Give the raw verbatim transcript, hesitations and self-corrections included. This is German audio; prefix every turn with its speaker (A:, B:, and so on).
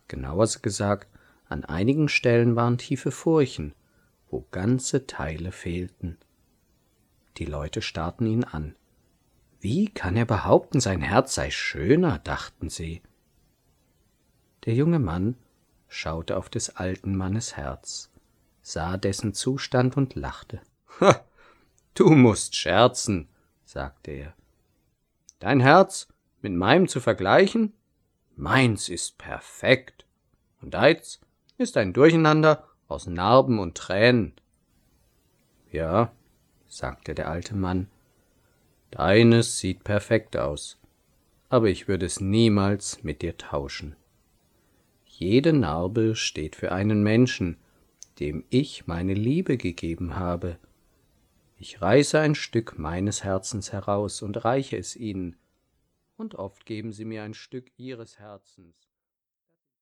A: Genauer gesagt, an einigen Stellen waren tiefe Furchen, wo ganze Teile fehlten. Die Leute starrten ihn an. Wie kann er behaupten, sein Herz sei schöner, dachten sie. Der junge Mann schaute auf des alten Mannes Herz, sah dessen Zustand und lachte. »Ha, du musst scherzen«, sagte er. »Dein Herz mit meinem zu vergleichen? Meins ist perfekt, und deins ist ein Durcheinander aus Narben und Tränen.« »Ja«, sagte der alte Mann, »deines sieht perfekt aus, aber ich würde es niemals mit dir tauschen. Jede Narbe steht für einen Menschen, dem ich meine Liebe gegeben habe. Ich reiße ein Stück meines Herzens heraus und reiche es ihnen, und oft geben sie mir ein Stück ihres Herzens.«